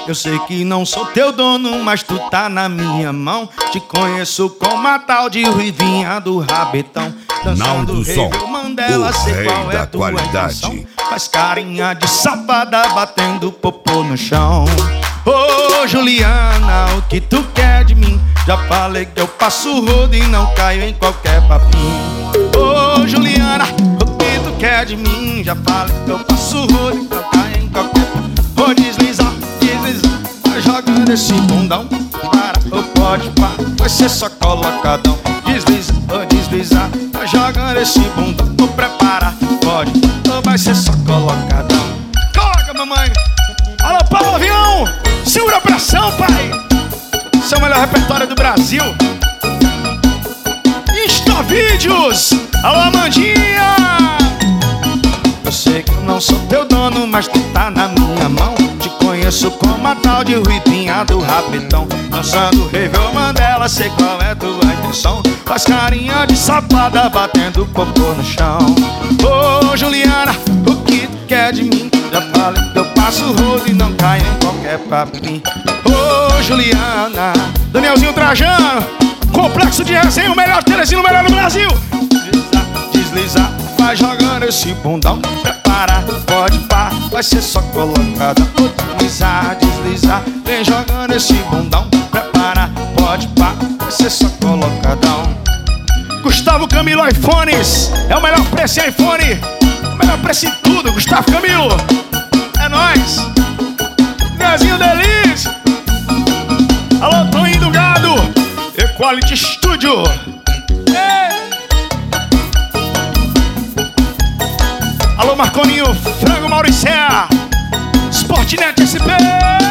Eu sei que não sou teu dono, mas tu tá na minha mão. Te conheço como a tal de Ruivinha do Rabetão. Naldo Som, Mandela, o sei rei qual é da tua qualidade. intenção. Faz carinha de safada batendo popô no chão. Ô Juliana, o que tu quer de mim? Já falei que eu passo rodo e não caio em qualquer papinho. Ô Juliana, o que tu quer de mim? Já falei que eu passo rodo e não caio em qualquer papinho. Vou deslizar, deslizar, vai jogando esse bundão. Para ou pode parar, vai ser só colocadão. Desliza, vou deslizar, vai jogando esse bundão. Vou preparar, pode, ou vai ser só colocadão. Coloca, mamãe! Alô, Paulo Avião! Segura a pressão, pai! Esse é o melhor repertório do Brasil. Insta Vídeos! Alô, Amandinha! Eu sei que eu não sou teu dono, mas tu tá na minha mão. Te conheço como a tal de Ruivinha do Rabetão. Dançando rave ou Mandela, sei qual é tua intenção. Faz carinha de safada batendo popô no chão. Ô Juliana, o que tu quer de mim? Já falei que eu passo rodo e não caio em qualquer papinho. Ô Juliana, Danielzinho Trajano, Complexo de Resenha, o melhor Terezinho, o melhor do Brasil. Deslizar, deslizar, vai jogando esse bundão. Prepara, pode pá, vai ser só colocada. Deslizar, deslizar, vem jogando esse bundão. Prepara, pode pá, vai ser só colocadão. Gustavo Camilo iPhones, é o melhor preço em iPhone, o melhor preço em tudo, Gustavo Camilo. É nóis. Dezinho Delícia. Alô, Toninho do Gado, Equality Studio. Alô, Marconinho, Frango Mauricéa, Sportnet SP.